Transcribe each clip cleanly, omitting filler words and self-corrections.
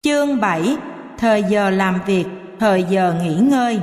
Chương 7. Thời giờ làm việc, thời giờ nghỉ ngơi.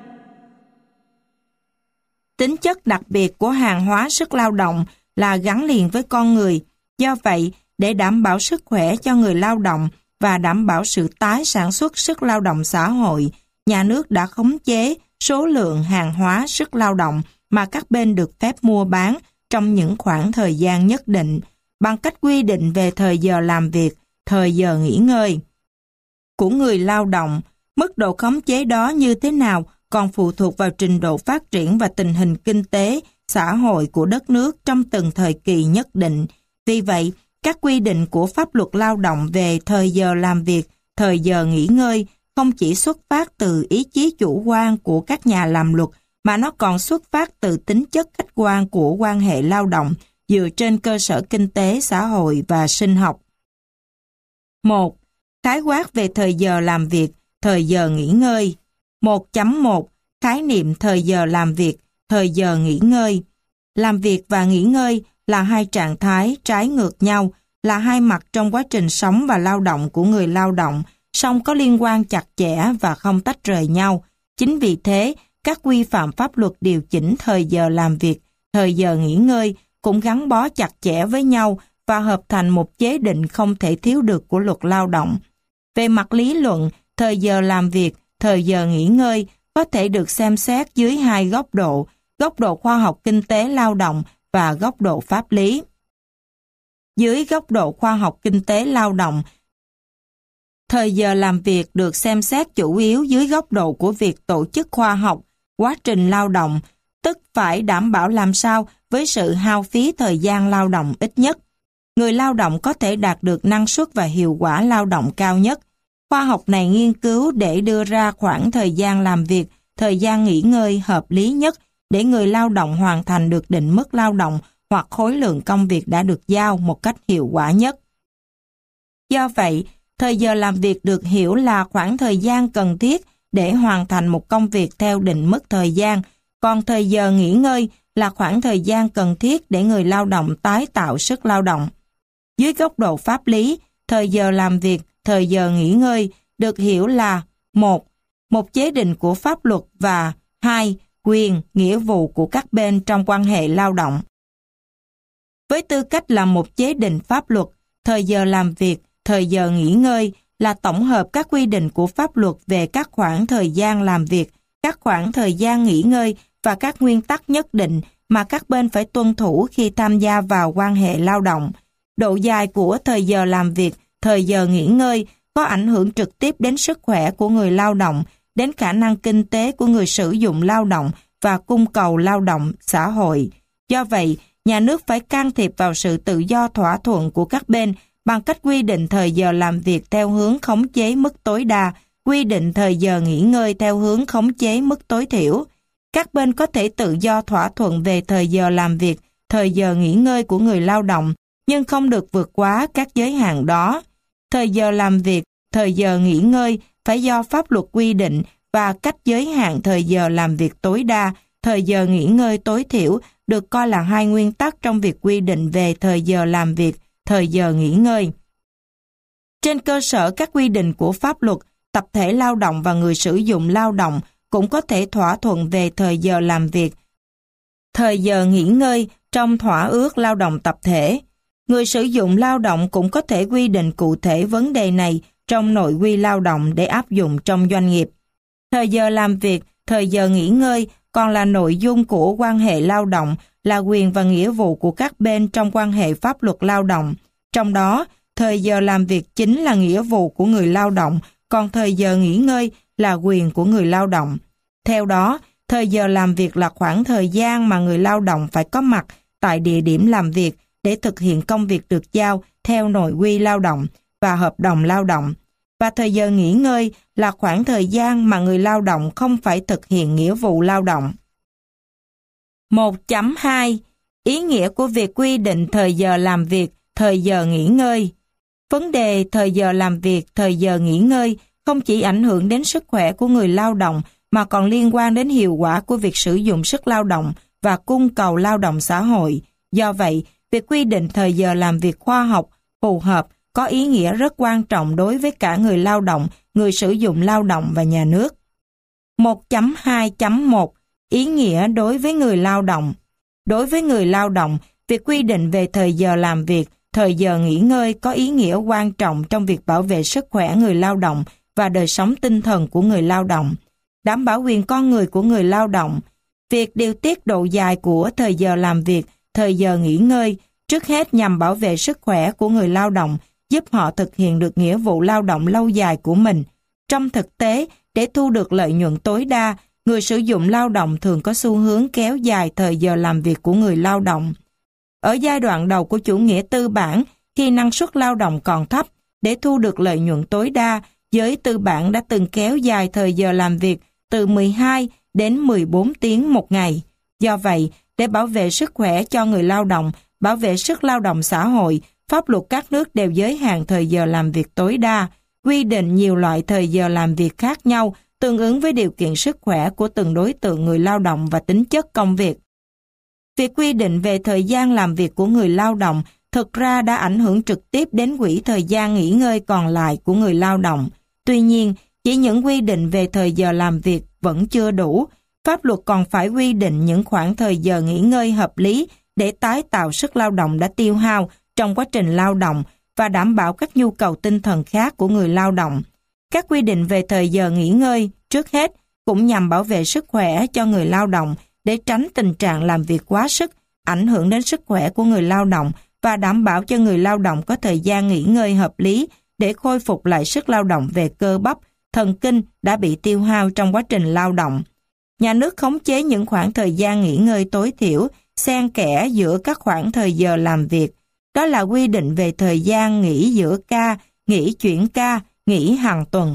Tính chất đặc biệt của hàng hóa sức lao động là gắn liền với con người. Do vậy, để đảm bảo sức khỏe cho người lao động và đảm bảo sự tái sản xuất sức lao động xã hội, nhà nước đã khống chế số lượng hàng hóa sức lao động mà các bên được phép mua bán trong những khoảng thời gian nhất định, bằng cách quy định về thời giờ làm việc, thời giờ nghỉ ngơi của người lao động. Mức độ khống chế đó như thế nào còn phụ thuộc vào trình độ phát triển và tình hình kinh tế, xã hội của đất nước trong từng thời kỳ nhất định. Vì vậy, các quy định của pháp luật lao động về thời giờ làm việc, thời giờ nghỉ ngơi không chỉ xuất phát từ ý chí chủ quan của các nhà làm luật, mà nó còn xuất phát từ tính chất khách quan của quan hệ lao động dựa trên cơ sở kinh tế, xã hội và sinh học. 1. Khái quát về thời giờ làm việc, thời giờ nghỉ ngơi. 1.1. Khái niệm thời giờ làm việc, thời giờ nghỉ ngơi. Làm việc và nghỉ ngơi là hai trạng thái trái ngược nhau, là hai mặt trong quá trình sống và lao động của người lao động, song có liên quan chặt chẽ và không tách rời nhau. Chính vì thế, các quy phạm pháp luật điều chỉnh thời giờ làm việc, thời giờ nghỉ ngơi cũng gắn bó chặt chẽ với nhau và hợp thành một chế định không thể thiếu được của luật lao động. Về mặt lý luận, thời giờ làm việc, thời giờ nghỉ ngơi có thể được xem xét dưới hai góc độ khoa học kinh tế lao động và góc độ pháp lý. Dưới góc độ khoa học kinh tế lao động, thời giờ làm việc được xem xét chủ yếu dưới góc độ của việc tổ chức khoa học, quá trình lao động, tức phải đảm bảo làm sao với sự hao phí thời gian lao động ít nhất. Người lao động có thể đạt được năng suất và hiệu quả lao động cao nhất. Khoa học này nghiên cứu để đưa ra khoảng thời gian làm việc, thời gian nghỉ ngơi hợp lý nhất để người lao động hoàn thành được định mức lao động hoặc khối lượng công việc đã được giao một cách hiệu quả nhất. Do vậy, thời giờ làm việc được hiểu là khoảng thời gian cần thiết để hoàn thành một công việc theo định mức thời gian, còn thời giờ nghỉ ngơi là khoảng thời gian cần thiết để người lao động tái tạo sức lao động. Dưới góc độ pháp lý, thời giờ làm việc, thời giờ nghỉ ngơi được hiểu là 1. Một chế định của pháp luật và 2. Quyền, nghĩa vụ của các bên trong quan hệ lao động. Với tư cách là một chế định pháp luật, thời giờ làm việc, thời giờ nghỉ ngơi là tổng hợp các quy định của pháp luật về các khoảng thời gian làm việc, các khoảng thời gian nghỉ ngơi và các nguyên tắc nhất định mà các bên phải tuân thủ khi tham gia vào quan hệ lao động. Độ dài của thời giờ làm việc, thời giờ nghỉ ngơi có ảnh hưởng trực tiếp đến sức khỏe của người lao động, đến khả năng kinh tế của người sử dụng lao động và cung cầu lao động xã hội. Do vậy, nhà nước phải can thiệp vào sự tự do thỏa thuận của các bên bằng cách quy định thời giờ làm việc theo hướng khống chế mức tối đa, quy định thời giờ nghỉ ngơi theo hướng khống chế mức tối thiểu. Các bên có thể tự do thỏa thuận về thời giờ làm việc, thời giờ nghỉ ngơi của người lao động, nhưng không được vượt quá các giới hạn đó. Thời giờ làm việc, thời giờ nghỉ ngơi phải do pháp luật quy định và cách giới hạn thời giờ làm việc tối đa, thời giờ nghỉ ngơi tối thiểu được coi là hai nguyên tắc trong việc quy định về thời giờ làm việc, thời giờ nghỉ ngơi. Trên cơ sở các quy định của pháp luật, tập thể lao động và người sử dụng lao động cũng có thể thỏa thuận về thời giờ làm việc, thời giờ nghỉ ngơi trong thỏa ước lao động tập thể. Người sử dụng lao động cũng có thể quy định cụ thể vấn đề này trong nội quy lao động để áp dụng trong doanh nghiệp. Thời giờ làm việc, thời giờ nghỉ ngơi còn là nội dung của quan hệ lao động, là quyền và nghĩa vụ của các bên trong quan hệ pháp luật lao động. Trong đó, thời giờ làm việc chính là nghĩa vụ của người lao động, còn thời giờ nghỉ ngơi là quyền của người lao động. Theo đó, thời giờ làm việc là khoảng thời gian mà người lao động phải có mặt tại địa điểm làm việc để thực hiện công việc được giao theo nội quy lao động và hợp đồng lao động. Và thời giờ nghỉ ngơi là khoảng thời gian mà người lao động không phải thực hiện nghĩa vụ lao động. 1.2. Ý nghĩa của việc quy định thời giờ làm việc, thời giờ nghỉ ngơi. Vấn đề thời giờ làm việc, thời giờ nghỉ ngơi không chỉ ảnh hưởng đến sức khỏe của người lao động mà còn liên quan đến hiệu quả của việc sử dụng sức lao động và cung cầu lao động xã hội. Do vậy, việc quy định thời giờ làm việc khoa học, phù hợp có ý nghĩa rất quan trọng đối với cả người lao động, người sử dụng lao động và nhà nước. 1.2.1 Ý nghĩa đối với người lao động. Đối với người lao động, việc quy định về thời giờ làm việc, thời giờ nghỉ ngơi có ý nghĩa quan trọng trong việc bảo vệ sức khỏe người lao động và đời sống tinh thần của người lao động, đảm bảo quyền con người của người lao động. Việc điều tiết độ dài của thời giờ làm việc, thời giờ nghỉ ngơi, trước hết nhằm bảo vệ sức khỏe của người lao động, giúp họ thực hiện được nghĩa vụ lao động lâu dài của mình. Trong thực tế, để thu được lợi nhuận tối đa, người sử dụng lao động thường có xu hướng kéo dài thời giờ làm việc của người lao động. Ở giai đoạn đầu của chủ nghĩa tư bản, khi năng suất lao động còn thấp, để thu được lợi nhuận tối đa, giới tư bản đã từng kéo dài thời giờ làm việc từ 12 đến 14 tiếng một ngày. Do vậy, để bảo vệ sức khỏe cho người lao động, bảo vệ sức lao động xã hội, pháp luật các nước đều giới hạn thời giờ làm việc tối đa, quy định nhiều loại thời giờ làm việc khác nhau tương ứng với điều kiện sức khỏe của từng đối tượng người lao động và tính chất công việc. Việc quy định về thời gian làm việc của người lao động thực ra đã ảnh hưởng trực tiếp đến quỹ thời gian nghỉ ngơi còn lại của người lao động. Tuy nhiên, chỉ những quy định về thời giờ làm việc vẫn chưa đủ. Pháp luật còn phải quy định những khoảng thời giờ nghỉ ngơi hợp lý để tái tạo sức lao động đã tiêu hao trong quá trình lao động và đảm bảo các nhu cầu tinh thần khác của người lao động. Các quy định về thời giờ nghỉ ngơi, trước hết, cũng nhằm bảo vệ sức khỏe cho người lao động để tránh tình trạng làm việc quá sức, ảnh hưởng đến sức khỏe của người lao động và đảm bảo cho người lao động có thời gian nghỉ ngơi hợp lý để khôi phục lại sức lao động về cơ bắp, thần kinh đã bị tiêu hao trong quá trình lao động. Nhà nước khống chế những khoảng thời gian nghỉ ngơi tối thiểu, xen kẽ giữa các khoảng thời giờ làm việc. Đó là quy định về thời gian nghỉ giữa ca, nghỉ chuyển ca, nghỉ hàng tuần.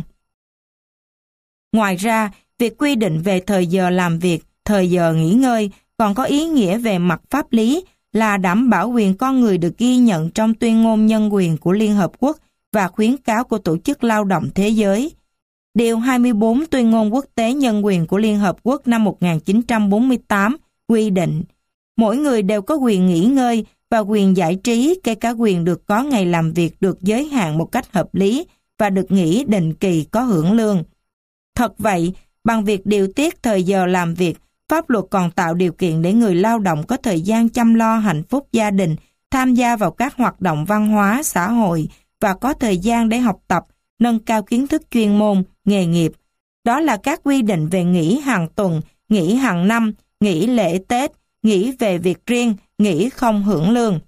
Ngoài ra, việc quy định về thời giờ làm việc, thời giờ nghỉ ngơi còn có ý nghĩa về mặt pháp lý là đảm bảo quyền con người được ghi nhận trong tuyên ngôn nhân quyền của Liên Hợp Quốc và khuyến cáo của Tổ chức Lao động Thế giới. Điều 24 Tuyên ngôn Quốc tế Nhân quyền của Liên Hợp Quốc năm 1948 quy định mỗi người đều có quyền nghỉ ngơi và quyền giải trí, kể cả quyền được có ngày làm việc được giới hạn một cách hợp lý và được nghỉ định kỳ có hưởng lương. Thật vậy, bằng việc điều tiết thời giờ làm việc, pháp luật còn tạo điều kiện để người lao động có thời gian chăm lo hạnh phúc gia đình, tham gia vào các hoạt động văn hóa, xã hội và có thời gian để học tập, nâng cao kiến thức chuyên môn, nghề nghiệp. Đó là các quy định về nghỉ hàng tuần, nghỉ hàng năm, nghỉ lễ Tết, nghỉ về việc riêng, nghỉ không hưởng lương.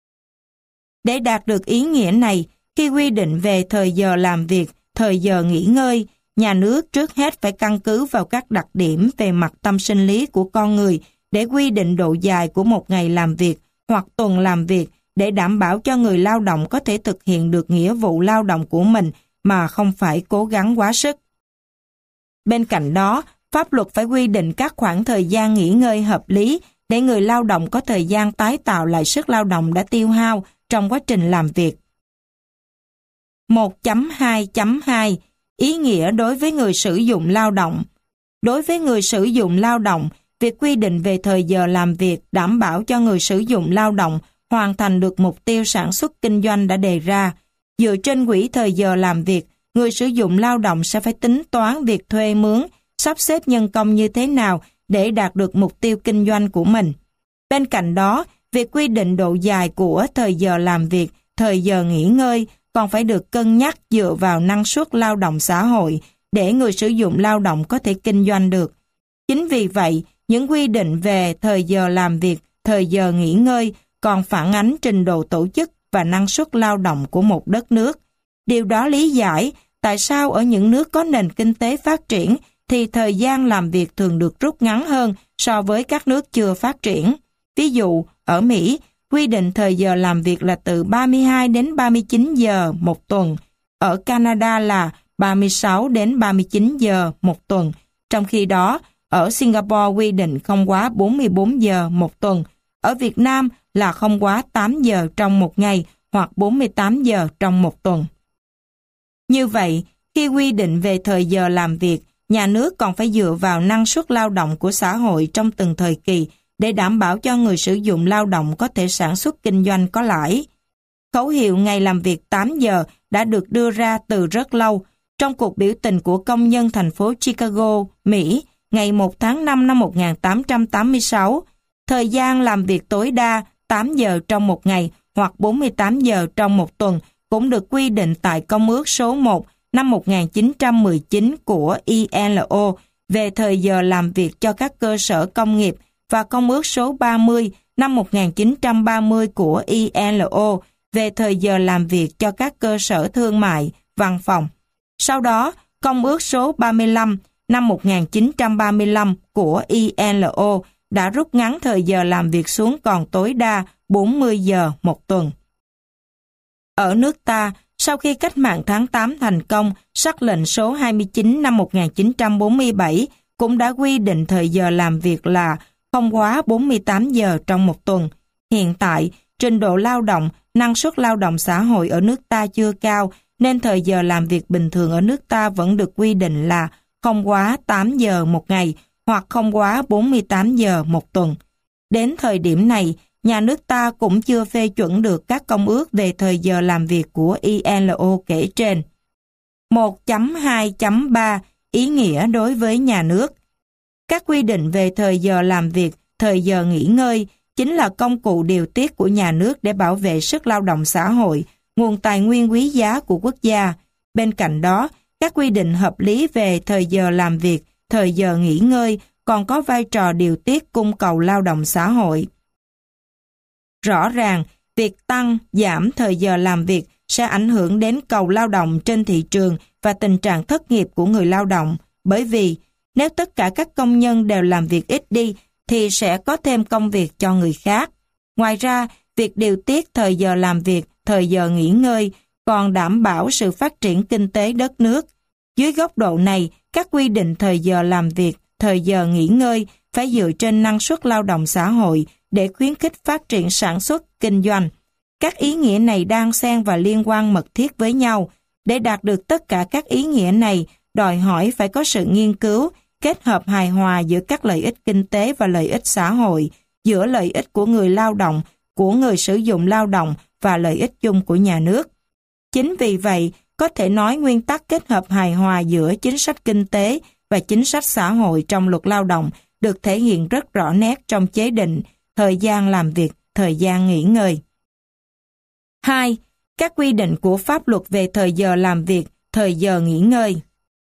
Để đạt được ý nghĩa này, khi quy định về thời giờ làm việc, thời giờ nghỉ ngơi, nhà nước trước hết phải căn cứ vào các đặc điểm về mặt tâm sinh lý của con người để quy định độ dài của một ngày làm việc hoặc tuần làm việc để đảm bảo cho người lao động có thể thực hiện được nghĩa vụ lao động của mình mà không phải cố gắng quá sức. Bên cạnh đó, pháp luật phải quy định các khoảng thời gian nghỉ ngơi hợp lý để người lao động có thời gian tái tạo lại sức lao động đã tiêu hao trong quá trình làm việc. 1.2.2 Ý nghĩa đối với người sử dụng lao động. Đối với người sử dụng lao động, việc quy định về thời giờ làm việc đảm bảo cho người sử dụng lao động hoàn thành được mục tiêu sản xuất kinh doanh đã đề ra. Dựa trên quỹ thời giờ làm việc, người sử dụng lao động sẽ phải tính toán việc thuê mướn, sắp xếp nhân công như thế nào để đạt được mục tiêu kinh doanh của mình. Bên cạnh đó, việc quy định độ dài của thời giờ làm việc, thời giờ nghỉ ngơi còn phải được cân nhắc dựa vào năng suất lao động xã hội để người sử dụng lao động có thể kinh doanh được. Chính vì vậy, những quy định về thời giờ làm việc, thời giờ nghỉ ngơi còn phản ánh trình độ tổ chức và năng suất lao động của một đất nước. Điều đó lý giải tại sao ở những nước có nền kinh tế phát triển thì thời gian làm việc thường được rút ngắn hơn so với các nước chưa phát triển. Ví dụ, ở Mỹ, quy định thời giờ làm việc là từ 32 đến 39 giờ một tuần. Ở Canada là 36 đến 39 giờ một tuần. Trong khi đó, ở Singapore quy định không quá 44 giờ một tuần. Ở Việt Nam là không quá 8 giờ trong một ngày hoặc 48 giờ trong một tuần. Như vậy, khi quy định về thời giờ làm việc, nhà nước còn phải dựa vào năng suất lao động của xã hội trong từng thời kỳ để đảm bảo cho người sử dụng lao động có thể sản xuất kinh doanh có lãi. Khẩu hiệu ngày làm việc 8 giờ đã được đưa ra từ rất lâu. Trong cuộc biểu tình của công nhân thành phố Chicago, Mỹ, ngày 1 tháng 5 năm 1886, thời gian làm việc tối đa 8 giờ trong một ngày hoặc 48 giờ trong một tuần cũng được quy định tại Công ước số 1 năm 1919 của ILO về thời giờ làm việc cho các cơ sở công nghiệp và Công ước số 30 năm 1930 của ILO về thời giờ làm việc cho các cơ sở thương mại, văn phòng. Sau đó, Công ước số 35 năm 1935 của ILO đã rút ngắn thời giờ làm việc xuống còn tối đa 40 giờ một tuần. Ở nước ta, sau khi cách mạng tháng 8 thành công, sắc lệnh số 29 năm 1947 cũng đã quy định thời giờ làm việc là không quá 48 giờ trong một tuần. Hiện tại, trình độ lao động, năng suất lao động xã hội ở nước ta chưa cao, nên thời giờ làm việc bình thường ở nước ta vẫn được quy định là không quá 8 giờ một ngày hoặc không quá 48 giờ một tuần. Đến thời điểm này, nhà nước ta cũng chưa phê chuẩn được các công ước về thời giờ làm việc của ILO kể trên. 1.2.3 Ý nghĩa đối với nhà nước. Các quy định về thời giờ làm việc, thời giờ nghỉ ngơi chính là công cụ điều tiết của nhà nước để bảo vệ sức lao động xã hội, nguồn tài nguyên quý giá của quốc gia. Bên cạnh đó, các quy định hợp lý về thời giờ làm việc, thời giờ nghỉ ngơi còn có vai trò điều tiết cung cầu lao động xã hội. Rõ ràng, việc tăng, giảm thời giờ làm việc sẽ ảnh hưởng đến cầu lao động trên thị trường và tình trạng thất nghiệp của người lao động, bởi vì nếu tất cả các công nhân đều làm việc ít đi thì sẽ có thêm công việc cho người khác. Ngoài ra, việc điều tiết thời giờ làm việc, thời giờ nghỉ ngơi còn đảm bảo sự phát triển kinh tế đất nước. Dưới góc độ này, các quy định thời giờ làm việc, thời giờ nghỉ ngơi phải dựa trên năng suất lao động xã hội để khuyến khích phát triển sản xuất, kinh doanh. Các ý nghĩa này đang xen và liên quan mật thiết với nhau. Để đạt được tất cả các ý nghĩa này, đòi hỏi phải có sự nghiên cứu, kết hợp hài hòa giữa các lợi ích kinh tế và lợi ích xã hội, giữa lợi ích của người lao động, của người sử dụng lao động và lợi ích chung của nhà nước. Chính vì vậy, có thể nói nguyên tắc kết hợp hài hòa giữa chính sách kinh tế và chính sách xã hội trong luật lao động được thể hiện rất rõ nét trong chế định thời gian làm việc, thời gian nghỉ ngơi. 2. Các quy định của pháp luật về thời giờ làm việc, thời giờ nghỉ ngơi.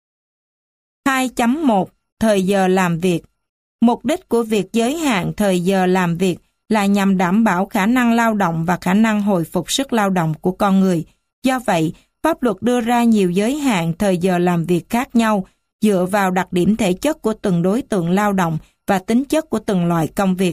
2.1 Thời giờ làm việc. Mục đích của việc giới hạn thời giờ làm việc là nhằm đảm bảo khả năng lao động và khả năng hồi phục sức lao động của con người. Do vậy, pháp luật đưa ra nhiều giới hạn thời giờ làm việc khác nhau dựa vào đặc điểm thể chất của từng đối tượng lao động và tính chất của từng loại công việc.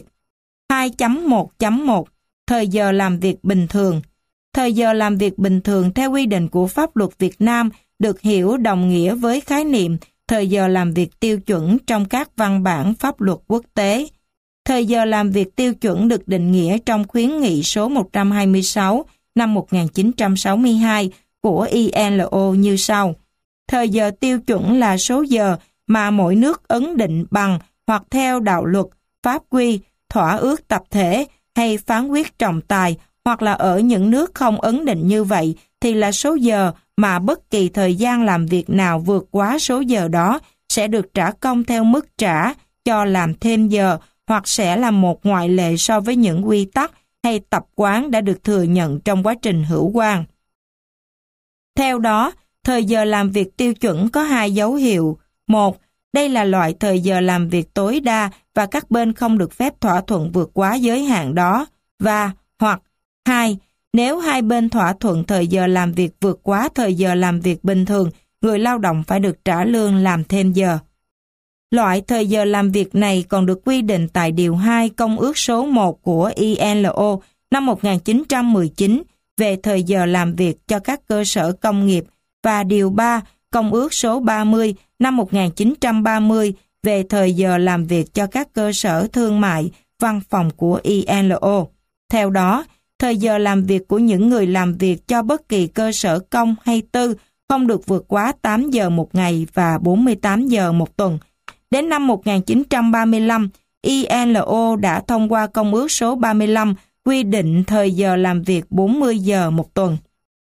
2.1.1 Thời giờ làm việc bình thường. Thời giờ làm việc bình thường theo quy định của pháp luật Việt Nam được hiểu đồng nghĩa với khái niệm thời giờ làm việc tiêu chuẩn trong các văn bản pháp luật quốc tế. Thời giờ làm việc tiêu chuẩn được định nghĩa trong khuyến nghị số 126 năm 1962 của ILO như sau. Thời giờ tiêu chuẩn là số giờ mà mỗi nước ấn định bằng hoặc theo đạo luật, pháp quy, thỏa ước tập thể hay phán quyết trọng tài, hoặc là ở những nước không ấn định như vậy thì là số giờ mà bất kỳ thời gian làm việc nào vượt quá số giờ đó sẽ được trả công theo mức trả cho làm thêm giờ, hoặc sẽ là một ngoại lệ so với những quy tắc hay tập quán đã được thừa nhận trong quá trình hữu quan. Theo đó, thời giờ làm việc tiêu chuẩn có hai dấu hiệu. 1. Đây là loại thời giờ làm việc tối đa và các bên không được phép thỏa thuận vượt quá giới hạn đó. Và hoặc 2. Nếu hai bên thỏa thuận thời giờ làm việc vượt quá thời giờ làm việc bình thường, người lao động phải được trả lương làm thêm giờ. Loại thời giờ làm việc này còn được quy định tại Điều 2 Công ước số 1 của ILO năm 1919 về thời giờ làm việc cho các cơ sở công nghiệp và Điều 3 Công ước số 30 năm 1930 về thời giờ làm việc cho các cơ sở thương mại, văn phòng của ILO. Theo đó, thời giờ làm việc của những người làm việc cho bất kỳ cơ sở công hay tư không được vượt quá 8 giờ một ngày và 48 giờ một tuần. Đến năm 1935, ILO đã thông qua Công ước số 35 quy định thời giờ làm việc 40 giờ một tuần.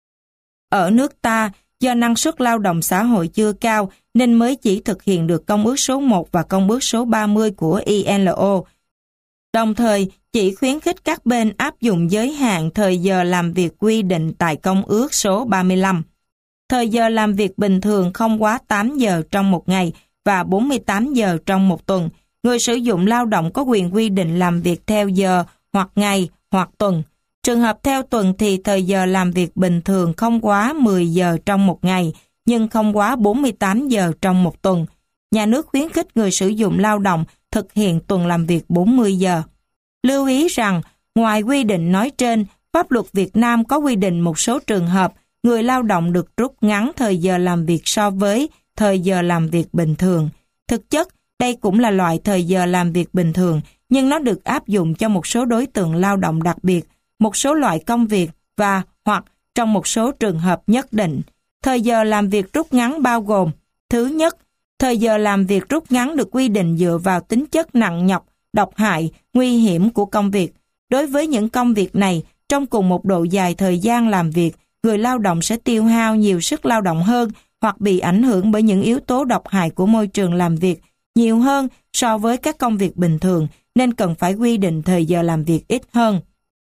Ở nước ta, do năng suất lao động xã hội chưa cao nên mới chỉ thực hiện được Công ước số 1 và Công ước số 30 của ILO. Đồng thời, chỉ khuyến khích các bên áp dụng giới hạn thời giờ làm việc quy định tại Công ước số 35. Thời giờ làm việc bình thường không quá 8 giờ trong một ngày và 48 giờ trong một tuần. Người sử dụng lao động có quyền quy định làm việc theo giờ hoặc ngày hoặc tuần. Trường hợp theo tuần thì thời giờ làm việc bình thường không quá 10 giờ trong một ngày, nhưng không quá 48 giờ trong một tuần. Nhà nước khuyến khích người sử dụng lao động thực hiện tuần làm việc 40 giờ. Lưu ý rằng, ngoài quy định nói trên, pháp luật Việt Nam có quy định một số trường hợp người lao động được rút ngắn thời giờ làm việc so với thời giờ làm việc bình thường. Thực chất, đây cũng là loại thời giờ làm việc bình thường, nhưng nó được áp dụng cho một số đối tượng lao động đặc biệt, một số loại công việc và hoặc trong một số trường hợp nhất định. Thời giờ làm việc rút ngắn bao gồm: thứ nhất, thời giờ làm việc rút ngắn được quy định dựa vào tính chất nặng nhọc, độc hại, nguy hiểm của công việc. Đối với những công việc này, trong cùng một độ dài thời gian làm việc, người lao động sẽ tiêu hao nhiều sức lao động hơn hoặc bị ảnh hưởng bởi những yếu tố độc hại của môi trường làm việc nhiều hơn so với các công việc bình thường, nên cần phải quy định thời giờ làm việc ít hơn.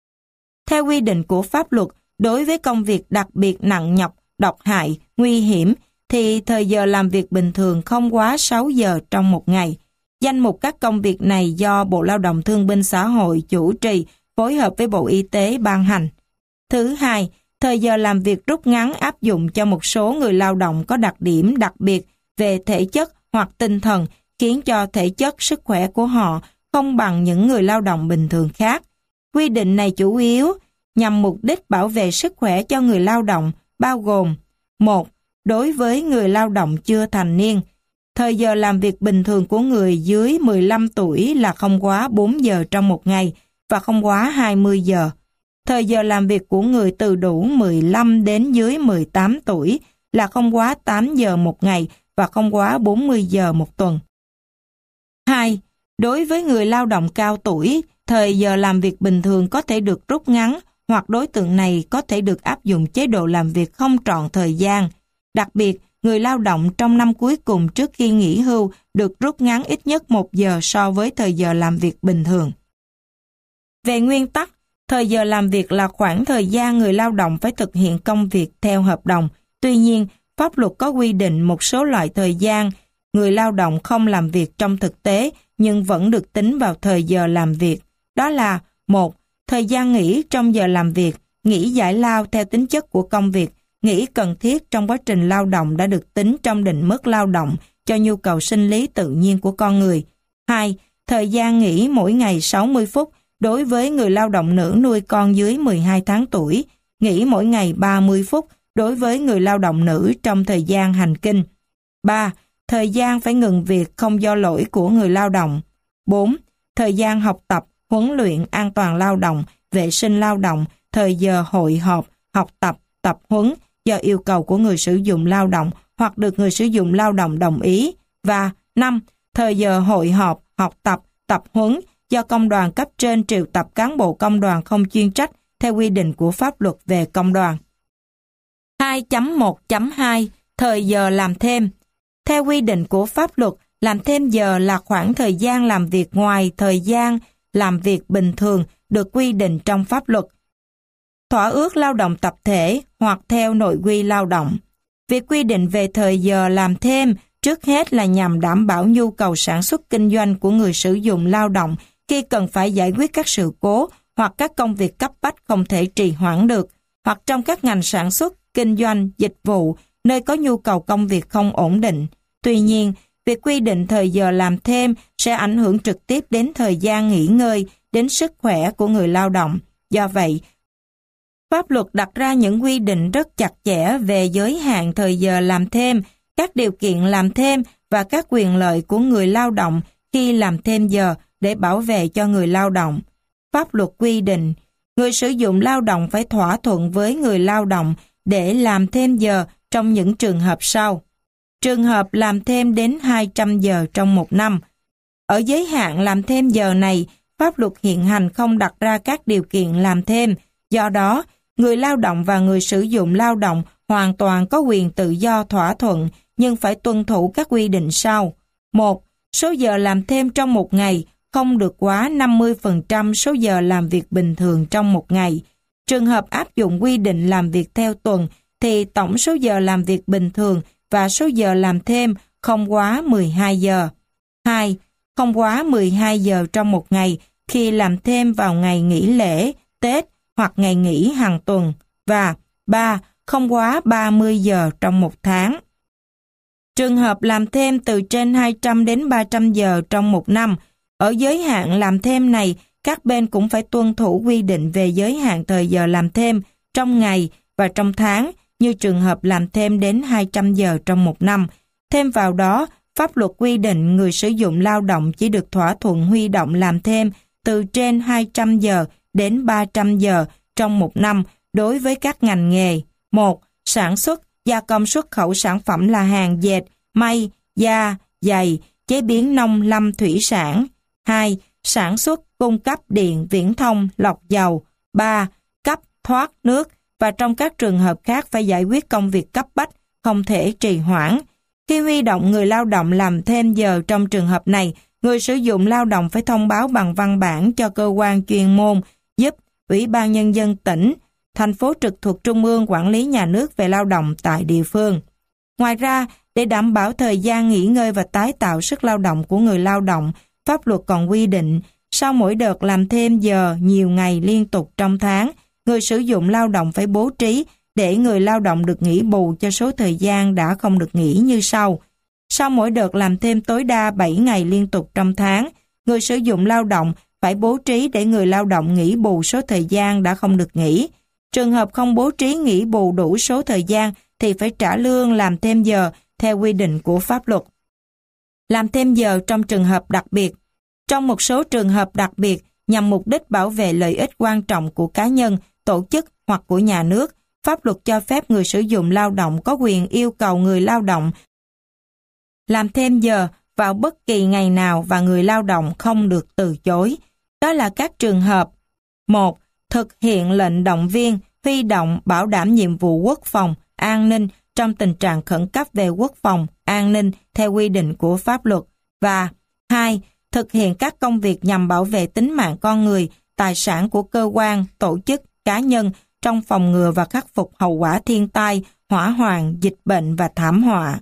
Theo quy định của pháp luật, đối với công việc đặc biệt nặng nhọc, độc hại, nguy hiểm, thì thời giờ làm việc bình thường không quá 6 giờ trong một ngày. Danh mục các công việc này do Bộ Lao động Thương binh Xã hội chủ trì, phối hợp với Bộ Y tế ban hành. Thứ hai, thời giờ làm việc rút ngắn áp dụng cho một số người lao động có đặc điểm đặc biệt về thể chất hoặc tinh thần, khiến cho thể chất, sức khỏe của họ không bằng những người lao động bình thường khác. Quy định này chủ yếu nhằm mục đích bảo vệ sức khỏe cho người lao động, bao gồm: 1. Đối với người lao động chưa thành niên, thời giờ làm việc bình thường của người dưới 15 tuổi là không quá 4 giờ trong một ngày và không quá 20 giờ. Thời giờ làm việc của người từ đủ 15 đến dưới 18 tuổi là không quá 8 giờ một ngày và không quá 40 giờ một tuần. 2. Đối với người lao động cao tuổi, thời giờ làm việc bình thường có thể được rút ngắn hoặc đối tượng này có thể được áp dụng chế độ làm việc không trọn thời gian. Đặc biệt, người lao động trong năm cuối cùng trước khi nghỉ hưu được rút ngắn ít nhất 1 giờ so với thời giờ làm việc bình thường. Về nguyên tắc, thời giờ làm việc là khoảng thời gian người lao động phải thực hiện công việc theo hợp đồng. Tuy nhiên, pháp luật có quy định một số loại thời gian người lao động không làm việc trong thực tế nhưng vẫn được tính vào thời giờ làm việc. Đó là: 1. Thời gian nghỉ trong giờ làm việc, nghỉ giải lao theo tính chất của công việc, nghỉ cần thiết trong quá trình lao động đã được tính trong định mức lao động cho nhu cầu sinh lý tự nhiên của con người. 2. Thời gian nghỉ mỗi ngày 60 phút đối với người lao động nữ nuôi con dưới 12 tháng tuổi, nghỉ mỗi ngày 30 phút đối với người lao động nữ trong thời gian hành kinh. 3. Thời gian phải ngừng việc không do lỗi của người lao động. 4. Thời gian học tập, huấn luyện an toàn lao động, vệ sinh lao động, thời giờ hội họp, học tập, tập huấn do yêu cầu của người sử dụng lao động hoặc được người sử dụng lao động đồng ý. Và 5. Thời giờ hội họp, học tập, tập huấn do công đoàn cấp trên triệu tập cán bộ công đoàn không chuyên trách theo quy định của pháp luật về công đoàn. 2.1.2 Thời giờ làm thêm. Theo quy định của pháp luật, làm thêm giờ là khoảng thời gian làm việc ngoài thời gian làm việc bình thường được quy định trong pháp luật, thỏa ước lao động tập thể hoặc theo nội quy lao động. Việc quy định về thời giờ làm thêm trước hết là nhằm đảm bảo nhu cầu sản xuất kinh doanh của người sử dụng lao động khi cần phải giải quyết các sự cố hoặc các công việc cấp bách không thể trì hoãn được, hoặc trong các ngành sản xuất, kinh doanh, dịch vụ, nơi có nhu cầu công việc không ổn định. Tuy nhiên, việc quy định thời giờ làm thêm sẽ ảnh hưởng trực tiếp đến thời gian nghỉ ngơi, đến sức khỏe của người lao động. Do vậy, pháp luật đặt ra những quy định rất chặt chẽ về giới hạn thời giờ làm thêm, các điều kiện làm thêm và các quyền lợi của người lao động khi làm thêm giờ để bảo vệ cho người lao động. Pháp luật quy định, người sử dụng lao động phải thỏa thuận với người lao động để làm thêm giờ trong những trường hợp sau. Trường hợp làm thêm đến 200 giờ trong một năm. Ở giới hạn làm thêm giờ này, pháp luật hiện hành không đặt ra các điều kiện làm thêm. Do đó, người lao động và người sử dụng lao động hoàn toàn có quyền tự do thỏa thuận, nhưng phải tuân thủ các quy định sau. 1. Số giờ làm thêm trong một ngày không được quá 50% số giờ làm việc bình thường trong một ngày. Trường hợp áp dụng quy định làm việc theo tuần, thì tổng số giờ làm việc bình thường và số giờ làm thêm không quá 12 giờ. 2. Không quá 12 giờ trong một ngày khi làm thêm vào ngày nghỉ lễ, Tết hoặc ngày nghỉ hàng tuần. Và 3. Không quá 30 giờ trong một tháng. Trường hợp làm thêm từ trên 200 đến 300 giờ trong một năm, ở giới hạn làm thêm này, các bên cũng phải tuân thủ quy định về giới hạn thời giờ làm thêm trong ngày và trong tháng, như trường hợp làm thêm đến 200 giờ trong một năm. Thêm vào đó, pháp luật quy định người sử dụng lao động chỉ được thỏa thuận huy động làm thêm từ trên 200 giờ đến 300 giờ trong một năm đối với các ngành nghề. 1. Sản xuất, gia công xuất khẩu sản phẩm là hàng dệt, may, da, giày, chế biến nông lâm thủy sản. 2. Sản xuất, cung cấp điện, viễn thông, lọc dầu. 3. Cấp, thoát nước, và trong các trường hợp khác phải giải quyết công việc cấp bách, không thể trì hoãn. Khi huy động người lao động làm thêm giờ trong trường hợp này, người sử dụng lao động phải thông báo bằng văn bản cho cơ quan chuyên môn giúp Ủy ban Nhân dân tỉnh, thành phố trực thuộc Trung ương quản lý nhà nước về lao động tại địa phương. Ngoài ra, để đảm bảo thời gian nghỉ ngơi và tái tạo sức lao động của người lao động, pháp luật còn quy định sau mỗi đợt làm thêm giờ nhiều ngày liên tục trong tháng, người sử dụng lao động phải bố trí để người lao động được nghỉ bù cho số thời gian đã không được nghỉ như sau. Sau mỗi đợt làm thêm tối đa 7 ngày liên tục trong tháng, người sử dụng lao động phải bố trí để người lao động nghỉ bù số thời gian đã không được nghỉ. Trường hợp không bố trí nghỉ bù đủ số thời gian thì phải trả lương làm thêm giờ theo quy định của pháp luật. Làm thêm giờ trong trường hợp đặc biệt. Trong một số trường hợp đặc biệt, nhằm mục đích bảo vệ lợi ích quan trọng của cá nhân, tổ chức hoặc của nhà nước, pháp luật cho phép người sử dụng lao động có quyền yêu cầu người lao động làm thêm giờ vào bất kỳ ngày nào và người lao động không được từ chối. Đó là các trường hợp: 1. Thực hiện lệnh động viên, huy động, bảo đảm nhiệm vụ quốc phòng, an ninh trong tình trạng khẩn cấp về quốc phòng, an ninh theo quy định của pháp luật. Và 2. Thực hiện các công việc nhằm bảo vệ tính mạng con người, tài sản của cơ quan, tổ chức, cá nhân trong phòng ngừa và khắc phục hậu quả thiên tai, hỏa hoạn, dịch bệnh và thảm họa.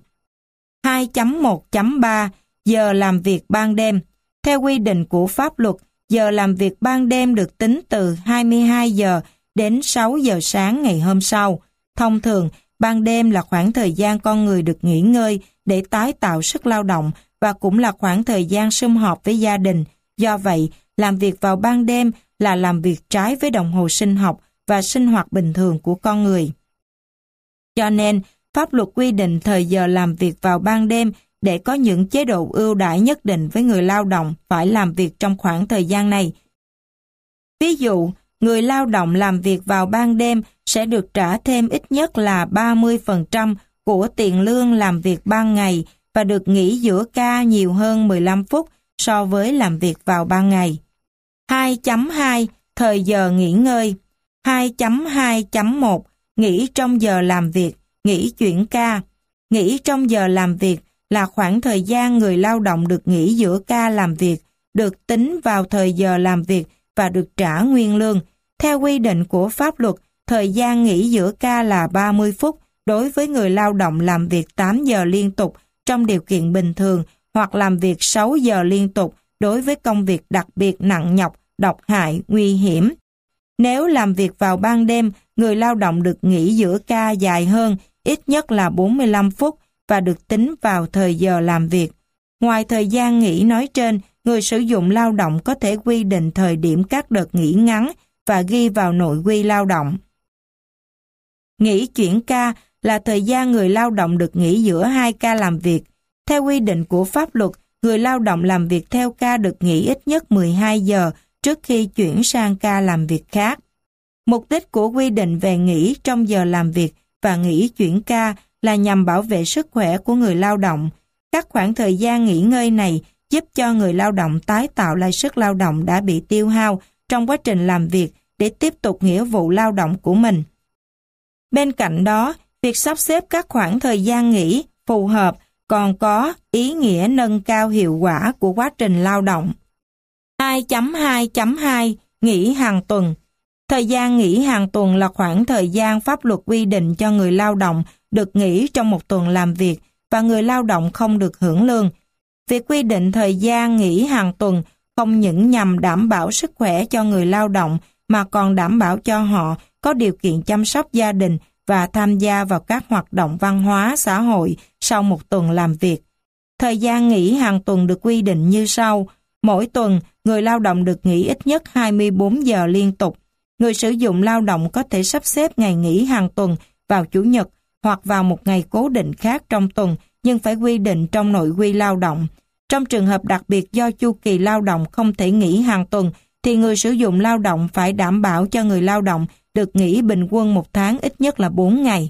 2.1.3 Giờ làm việc ban đêm. Theo quy định của pháp luật, giờ làm việc ban đêm được tính từ 22 giờ đến 6 giờ sáng ngày hôm sau. Thông thường, ban đêm là khoảng thời gian con người được nghỉ ngơi để tái tạo sức lao động và cũng là khoảng thời gian sum họp với gia đình. Do vậy, làm việc vào ban đêm là làm việc trái với đồng hồ sinh học và sinh hoạt bình thường của con người. Cho nên, pháp luật quy định thời giờ làm việc vào ban đêm để có những chế độ ưu đãi nhất định với người lao động phải làm việc trong khoảng thời gian này. Ví dụ, người lao động làm việc vào ban đêm sẽ được trả thêm ít nhất là 30% của tiền lương làm việc ban ngày và được nghỉ giữa ca nhiều hơn 15 phút so với làm việc vào ban ngày. 2.2 Thời giờ nghỉ ngơi. 2.2.1 Nghỉ trong giờ làm việc, nghỉ chuyển ca. Nghỉ trong giờ làm việc là khoảng thời gian người lao động được nghỉ giữa ca làm việc, được tính vào thời giờ làm việc và được trả nguyên lương. Theo quy định của pháp luật, thời gian nghỉ giữa ca là 30 phút đối với người lao động làm việc 8 giờ liên tục trong điều kiện bình thường hoặc làm việc 6 giờ liên tục đối với công việc đặc biệt nặng nhọc, độc hại, nguy hiểm. Nếu làm việc vào ban đêm, người lao động được nghỉ giữa ca dài hơn, ít nhất là 45 phút và được tính vào thời giờ làm việc. Ngoài thời gian nghỉ nói trên, người sử dụng lao động có thể quy định thời điểm các đợt nghỉ ngắn và ghi vào nội quy lao động. Nghỉ chuyển ca là thời gian người lao động được nghỉ giữa 2 ca làm việc. Theo quy định của pháp luật, người lao động làm việc theo ca được nghỉ ít nhất 12 giờ trước khi chuyển sang ca làm việc khác. Mục đích của quy định về nghỉ trong giờ làm việc và nghỉ chuyển ca là nhằm bảo vệ sức khỏe của người lao động. Các khoảng thời gian nghỉ ngơi này giúp cho người lao động tái tạo lại sức lao động đã bị tiêu hao trong quá trình làm việc để tiếp tục nghĩa vụ lao động của mình. Bên cạnh đó, việc sắp xếp các khoảng thời gian nghỉ phù hợp còn có ý nghĩa nâng cao hiệu quả của quá trình lao động. 2.2.2 Nghỉ hàng tuần. Thời gian nghỉ hàng tuần là khoảng thời gian pháp luật quy định cho người lao động được nghỉ trong một tuần làm việc và người lao động không được hưởng lương. Việc quy định thời gian nghỉ hàng tuần không những nhằm đảm bảo sức khỏe cho người lao động mà còn đảm bảo cho họ có điều kiện chăm sóc gia đình và tham gia vào các hoạt động văn hóa xã hội sau một tuần làm việc. Thời gian nghỉ hàng tuần được quy định như sau. Mỗi tuần, người lao động được nghỉ ít nhất 24 giờ liên tục. Người sử dụng lao động có thể sắp xếp ngày nghỉ hàng tuần vào Chủ nhật hoặc vào một ngày cố định khác trong tuần, nhưng phải quy định trong nội quy lao động. Trong trường hợp đặc biệt do chu kỳ lao động không thể nghỉ hàng tuần, thì người sử dụng lao động phải đảm bảo cho người lao động được nghỉ bình quân một tháng ít nhất là 4 ngày.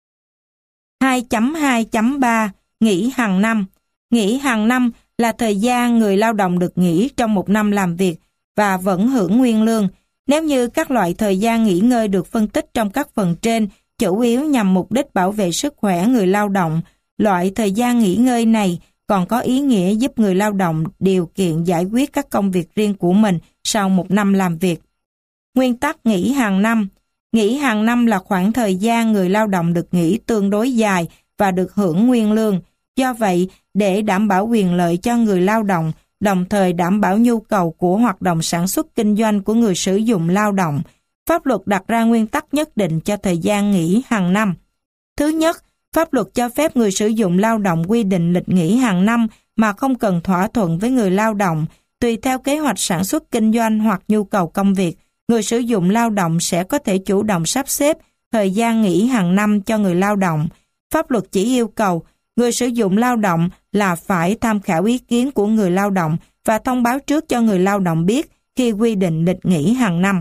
2.2.3 Nghỉ hàng năm. Nghỉ hàng năm là thời gian người lao động được nghỉ trong một năm làm việc và vẫn hưởng nguyên lương. Nếu như các loại thời gian nghỉ ngơi được phân tích trong các phần trên, chủ yếu nhằm mục đích bảo vệ sức khỏe người lao động, loại thời gian nghỉ ngơi này còn có ý nghĩa giúp người lao động điều kiện giải quyết các công việc riêng của mình sau một năm làm việc. Nguyên tắc nghỉ hàng năm. Nghỉ hàng năm là khoảng thời gian người lao động được nghỉ tương đối dài và được hưởng nguyên lương. Do vậy, để đảm bảo quyền lợi cho người lao động, đồng thời đảm bảo nhu cầu của hoạt động sản xuất kinh doanh của người sử dụng lao động, pháp luật đặt ra nguyên tắc nhất định cho thời gian nghỉ hàng năm. Thứ nhất, pháp luật cho phép người sử dụng lao động quy định lịch nghỉ hàng năm mà không cần thỏa thuận với người lao động. Tùy theo kế hoạch sản xuất kinh doanh hoặc nhu cầu công việc, người sử dụng lao động sẽ có thể chủ động sắp xếp thời gian nghỉ hàng năm cho người lao động. Pháp luật chỉ yêu cầu người sử dụng lao động là phải tham khảo ý kiến của người lao động và thông báo trước cho người lao động biết khi quy định lịch nghỉ hàng năm.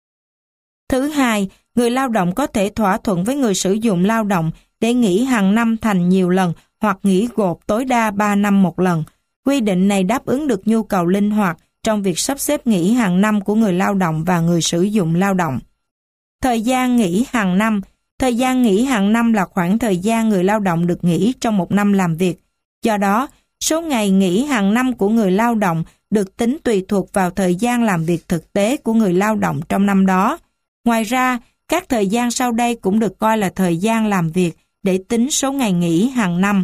Thứ hai, người lao động có thể thỏa thuận với người sử dụng lao động để nghỉ hàng năm thành nhiều lần hoặc nghỉ gộp tối đa 3 năm một lần. Quy định này đáp ứng được nhu cầu linh hoạt trong việc sắp xếp nghỉ hàng năm của người lao động và người sử dụng lao động. Thời gian nghỉ hàng năm. Thời gian nghỉ hàng năm là khoảng thời gian người lao động được nghỉ trong một năm làm việc. Do đó, số ngày nghỉ hàng năm của người lao động được tính tùy thuộc vào thời gian làm việc thực tế của người lao động trong năm đó. Ngoài ra, các thời gian sau đây cũng được coi là thời gian làm việc để tính số ngày nghỉ hàng năm.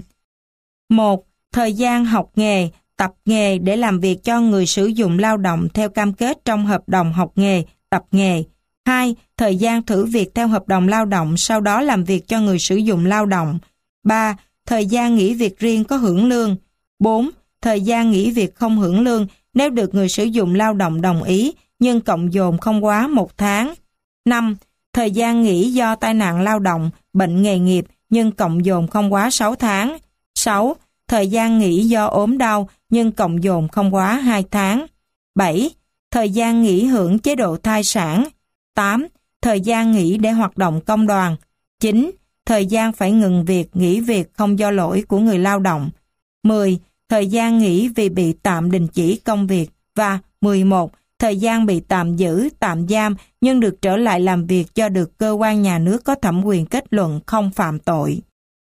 1. Thời gian học nghề, tập nghề để làm việc cho người sử dụng lao động theo cam kết trong hợp đồng học nghề, tập nghề. 2. Thời gian thử việc theo hợp đồng lao động, sau đó làm việc cho người sử dụng lao động. 3. Thời gian nghỉ việc riêng có hưởng lương. 4. Thời gian nghỉ việc không hưởng lương nếu được người sử dụng lao động đồng ý, nhưng cộng dồn không quá 1 tháng. 5. Thời gian nghỉ do tai nạn lao động, bệnh nghề nghiệp, nhưng cộng dồn không quá 6 tháng. 6. Thời gian nghỉ do ốm đau, nhưng cộng dồn không quá 2 tháng. 7. Thời gian nghỉ hưởng chế độ thai sản. 8. Thời gian nghỉ để hoạt động công đoàn. 9. Thời gian phải ngừng việc, nghỉ việc không do lỗi của người lao động. 10. Thời gian nghỉ vì bị tạm đình chỉ công việc. Và 11. Thời gian bị tạm giữ, tạm giam nhưng được trở lại làm việc do được cơ quan nhà nước có thẩm quyền kết luận không phạm tội.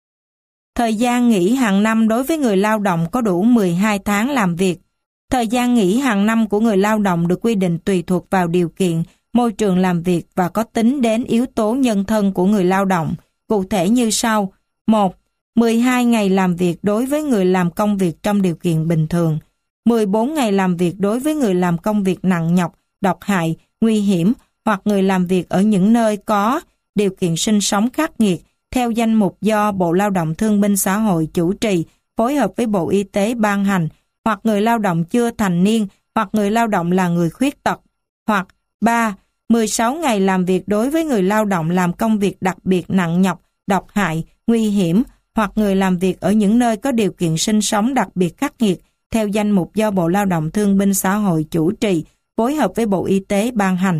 Thời gian nghỉ hàng năm đối với người lao động có đủ 12 tháng làm việc. Thời gian nghỉ hàng năm của người lao động được quy định tùy thuộc vào điều kiện, môi trường làm việc và có tính đến yếu tố nhân thân của người lao động, cụ thể như sau. 1. 12 ngày làm việc đối với người làm công việc trong điều kiện bình thường. 14 ngày làm việc đối với người làm công việc nặng nhọc, độc hại, nguy hiểm hoặc người làm việc ở những nơi có điều kiện sinh sống khắc nghiệt theo danh mục do Bộ Lao động Thương binh Xã hội chủ trì, phối hợp với Bộ Y tế ban hành, hoặc người lao động chưa thành niên, hoặc người lao động là người khuyết tật. Hoặc 3. 16 ngày làm việc đối với người lao động làm công việc đặc biệt nặng nhọc, độc hại, nguy hiểm, hoặc người làm việc ở những nơi có điều kiện sinh sống đặc biệt khắc nghiệt theo danh mục do Bộ Lao động Thương binh Xã hội chủ trì, phối hợp với Bộ Y tế ban hành.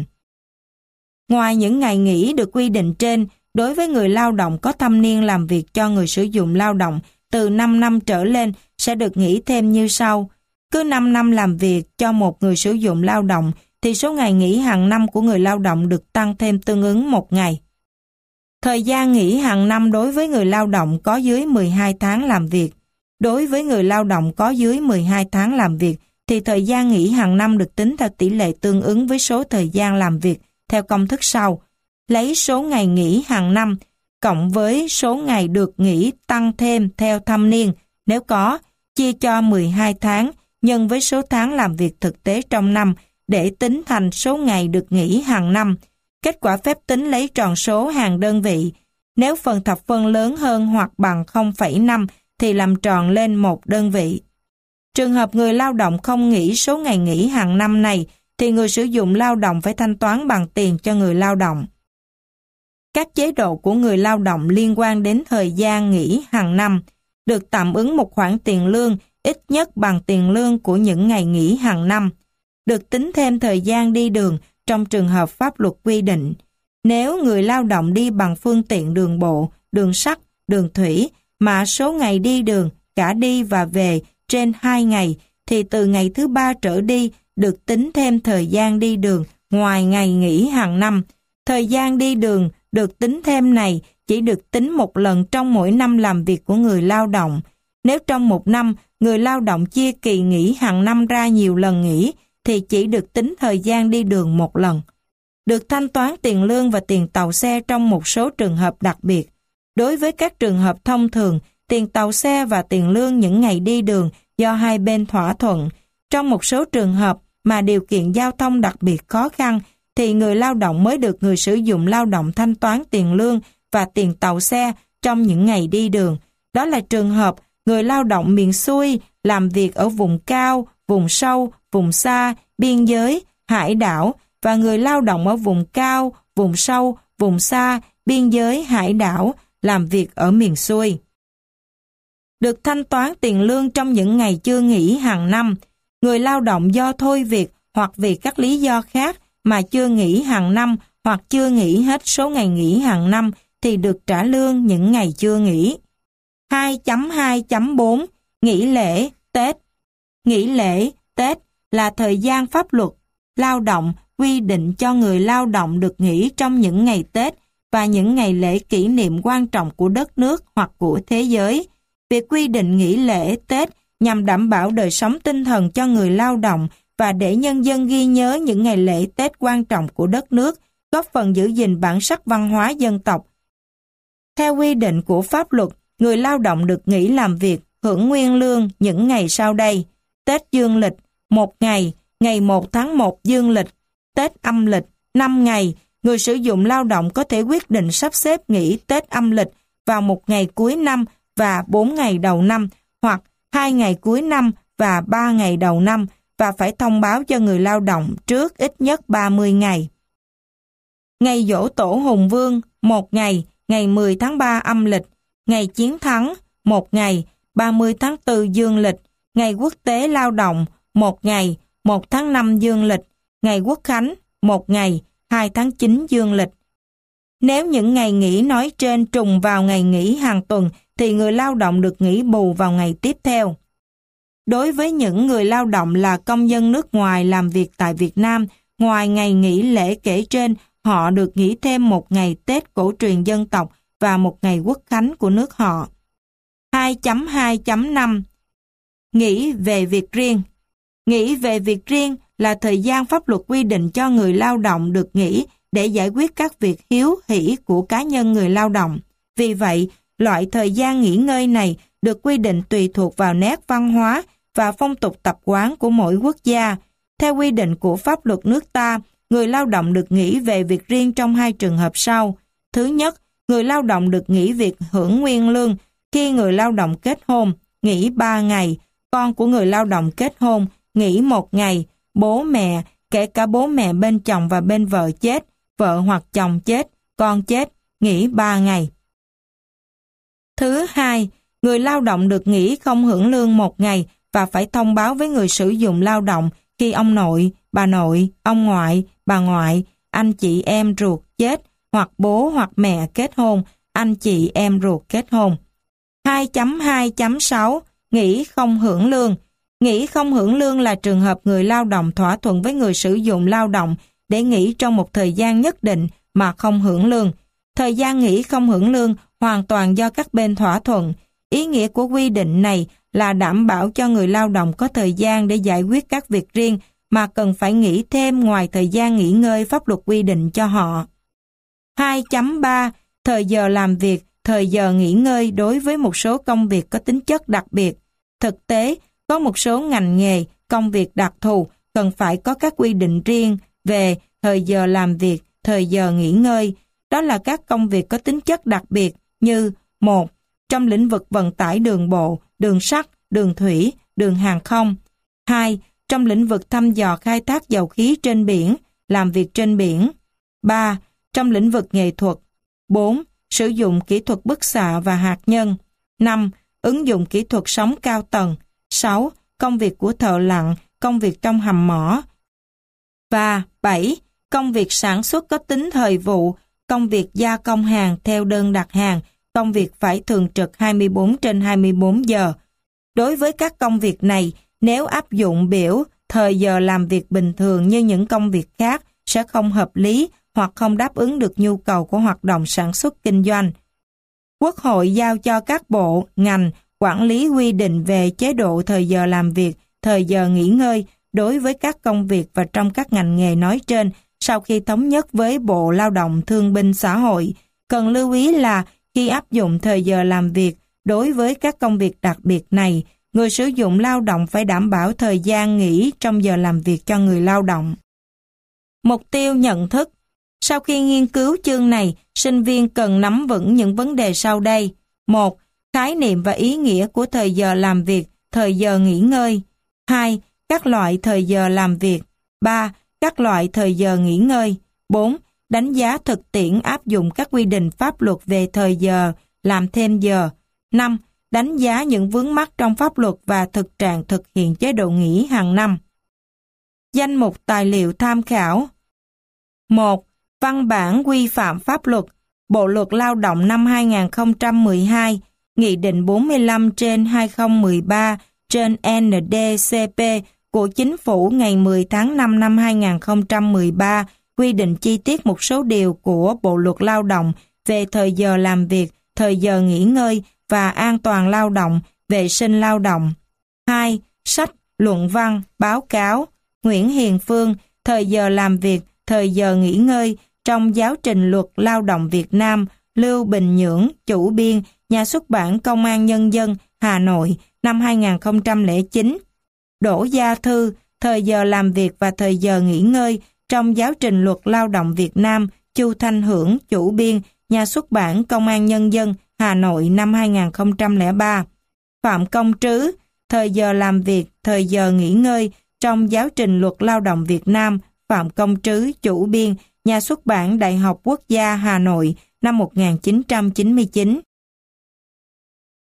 Ngoài những ngày nghỉ được quy định trên, đối với người lao động có thâm niên làm việc cho người sử dụng lao động từ 5 năm trở lên sẽ được nghỉ thêm như sau. Cứ 5 năm làm việc cho một người sử dụng lao động thì số ngày nghỉ hàng năm của người lao động được tăng thêm tương ứng 1 ngày. Thời gian nghỉ hàng năm đối với người lao động có dưới 12 tháng làm việc. Đối với người lao động có dưới 12 tháng làm việc thì thời gian nghỉ hàng năm được tính theo tỷ lệ tương ứng với số thời gian làm việc theo công thức sau. Lấy số ngày nghỉ hàng năm cộng với số ngày được nghỉ tăng thêm theo thâm niên nếu có, chia cho 12 tháng nhân với số tháng làm việc thực tế trong năm để tính thành số ngày được nghỉ hàng năm. Kết quả phép tính lấy tròn số hàng đơn vị. Nếu phần thập phân lớn hơn hoặc bằng 0,5 thì làm tròn lên 1 đơn vị. Trường hợp người lao động không nghỉ số ngày nghỉ hàng năm này thì người sử dụng lao động phải thanh toán bằng tiền cho người lao động. Các chế độ của người lao động liên quan đến thời gian nghỉ hàng năm được tạm ứng một khoản tiền lương ít nhất bằng tiền lương của những ngày nghỉ hàng năm. Được tính thêm thời gian đi đường trong trường hợp pháp luật quy định. Nếu người lao động đi bằng phương tiện đường bộ, đường sắt, đường thủy mà số ngày đi đường cả đi và về trên 2 ngày thì từ ngày thứ 3 trở đi được tính thêm thời gian đi đường ngoài ngày nghỉ hàng năm. Thời gian đi đường được tính thêm này chỉ được tính một lần trong mỗi năm làm việc của người lao động. Nếu trong một năm người lao động chia kỳ nghỉ hàng năm ra nhiều lần nghỉ thì chỉ được tính thời gian đi đường một lần. Được thanh toán tiền lương và tiền tàu xe trong một số trường hợp đặc biệt. Đối với các trường hợp thông thường, tiền tàu xe và tiền lương những ngày đi đường do hai bên thỏa thuận. Trong một số trường hợp mà điều kiện giao thông đặc biệt khó khăn thì người lao động mới được người sử dụng lao động thanh toán tiền lương và tiền tàu xe trong những ngày đi đường. Đó là trường hợp người lao động miền xuôi làm việc ở vùng cao, vùng sâu, vùng xa, biên giới, hải đảo và người lao động ở vùng cao, vùng sâu, vùng xa, biên giới, hải đảo làm việc ở miền xuôi. Được thanh toán tiền lương trong những ngày chưa nghỉ hàng năm. Người lao động do thôi việc hoặc vì các lý do khác mà chưa nghỉ hàng năm hoặc chưa nghỉ hết số ngày nghỉ hàng năm thì được trả lương những ngày chưa nghỉ. 2.2.4 Nghỉ lễ, Tết. Nghỉ lễ, Tết là thời gian pháp luật lao động quy định cho người lao động được nghỉ trong những ngày Tết và những ngày lễ kỷ niệm quan trọng của đất nước hoặc của thế giới. Việc quy định nghỉ lễ Tết nhằm đảm bảo đời sống tinh thần cho người lao động và để nhân dân ghi nhớ những ngày lễ Tết quan trọng của đất nước, góp phần giữ gìn bản sắc văn hóa dân tộc. Theo quy định của pháp luật, người lao động được nghỉ làm việc, hưởng nguyên lương những ngày sau đây. Tết dương lịch, 1 ngày, ngày 1 tháng 1 dương lịch. Tết âm lịch, 5 ngày. Người sử dụng lao động có thể quyết định sắp xếp nghỉ Tết âm lịch vào 1 ngày cuối năm và 4 ngày đầu năm, hoặc 2 ngày cuối năm và 3 ngày đầu năm, và phải thông báo cho người lao động trước ít nhất 30 ngày. Ngày Giỗ Tổ Hùng Vương, 1 ngày, ngày 10 tháng 3 âm lịch. Ngày Chiến thắng, 1 ngày, 30 tháng 4 dương lịch. Ngày Quốc tế Lao động, 1 ngày, 1 tháng 5 dương lịch. Ngày Quốc khánh, 1 ngày, 2 tháng 9 dương lịch. Nếu những ngày nghỉ nói trên trùng vào ngày nghỉ hàng tuần thì người lao động được nghỉ bù vào ngày tiếp theo. Đối với những người lao động là công dân nước ngoài làm việc tại Việt Nam, ngoài ngày nghỉ lễ kể trên, họ được nghỉ thêm 1 ngày Tết cổ truyền dân tộc và 1 ngày Quốc khánh của nước họ. 2.2.5 Nghỉ về việc riêng. Nghỉ về việc riêng là thời gian pháp luật quy định cho người lao động được nghỉ để giải quyết các việc hiếu hỉ của cá nhân người lao động. Vì vậy, loại thời gian nghỉ ngơi này được quy định tùy thuộc vào nét văn hóa và phong tục tập quán của mỗi quốc gia. Theo quy định của pháp luật nước ta, người lao động được nghỉ về việc riêng trong 2 trường hợp sau. Thứ nhất, người lao động được nghỉ việc hưởng nguyên lương khi người lao động kết hôn, nghỉ 3 ngày, con của người lao động kết hôn, nghỉ 1 ngày, bố mẹ, kể cả bố mẹ bên chồng và bên vợ chết, vợ hoặc chồng chết, con chết, nghỉ 3 ngày. Thứ hai, người lao động được nghỉ không hưởng lương 1 ngày và phải thông báo với người sử dụng lao động khi ông nội, ông ngoại, bà ngoại, anh chị em ruột chết hoặc bố hoặc mẹ kết hôn, anh chị em ruột kết hôn. 2.2.6 Nghỉ không hưởng lương. Nghỉ không hưởng lương là trường hợp người lao động thỏa thuận với người sử dụng lao động để nghỉ trong một thời gian nhất định mà không hưởng lương. Thời gian nghỉ không hưởng lương hoàn toàn do các bên thỏa thuận. Ý nghĩa của quy định này là đảm bảo cho người lao động có thời gian để giải quyết các việc riêng mà cần phải nghỉ thêm ngoài thời gian nghỉ ngơi pháp luật quy định cho họ. 2.3. Thời giờ làm việc, thời giờ nghỉ ngơi đối với một số công việc có tính chất đặc biệt. Thực tế, có một số ngành nghề, công việc đặc thù cần phải có các quy định riêng về thời giờ làm việc, thời giờ nghỉ ngơi. Đó là các công việc có tính chất đặc biệt như: 1. Trong lĩnh vực vận tải đường bộ, đường sắt, đường thủy, đường hàng không. 2. Trong lĩnh vực thăm dò khai thác dầu khí trên biển, làm việc trên biển. 3. Trong lĩnh vực nghệ thuật. 4. Sử dụng kỹ thuật bức xạ và hạt nhân. 5. Ứng dụng kỹ thuật sóng cao tầng. 6. Công việc của thợ lặn, công việc trong hầm mỏ. Và 7. Công việc sản xuất có tính thời vụ, công việc gia công hàng theo đơn đặt hàng, công việc phải thường trực 24/24 giờ. Đối với các công việc này, nếu áp dụng biểu thời giờ làm việc bình thường như những công việc khác sẽ không hợp lý hoặc không đáp ứng được nhu cầu của hoạt động sản xuất kinh doanh. Quốc hội giao cho các bộ, ngành quản lý quy định về chế độ thời giờ làm việc, thời giờ nghỉ ngơi đối với các công việc và trong các ngành nghề nói trên sau khi thống nhất với Bộ Lao động Thương binh Xã hội. Cần lưu ý là khi áp dụng thời giờ làm việc đối với các công việc đặc biệt này, người sử dụng lao động phải đảm bảo thời gian nghỉ trong giờ làm việc cho người lao động. Mục tiêu nhận thức. Sau khi nghiên cứu chương này, sinh viên cần nắm vững những vấn đề sau đây. 1. Khái niệm và ý nghĩa của thời giờ làm việc, thời giờ nghỉ ngơi. 2. Các loại thời giờ làm việc. 3. Các loại thời giờ nghỉ ngơi. 4. Đánh giá thực tiễn áp dụng các quy định pháp luật về thời giờ, làm thêm giờ. 5. Đánh giá những vướng mắc trong pháp luật và thực trạng thực hiện chế độ nghỉ hàng năm. Danh mục tài liệu tham khảo. 1. Văn bản quy phạm pháp luật, Bộ luật Lao động năm 2012, Nghị định 45/2013/ND-CP của Chính phủ ngày 10 tháng 5 năm 2013 quy định chi tiết một số điều của Bộ luật Lao động về thời giờ làm việc, thời giờ nghỉ ngơi và an toàn lao động, vệ sinh lao động. 2. Sách, luận văn, báo cáo. Nguyễn Hiền Phương, thời giờ làm việc, thời giờ nghỉ ngơi trong giáo trình luật lao động Việt Nam, Lưu Bình Nhưỡng, chủ biên, nhà xuất bản Công an Nhân dân, Hà Nội, năm 2009. Đỗ Gia Thư, thời giờ làm việc và thời giờ nghỉ ngơi trong giáo trình luật lao động Việt Nam, Chu Thanh Hưởng, chủ biên, nhà xuất bản Công an Nhân dân, Hà Nội, năm 2003. Phạm Công Trứ, thời giờ làm việc, thời giờ nghỉ ngơi trong giáo trình luật lao động Việt Nam, Phạm Công Trứ, chủ biên, nhà xuất bản Đại học Quốc gia Hà Nội, năm 1999.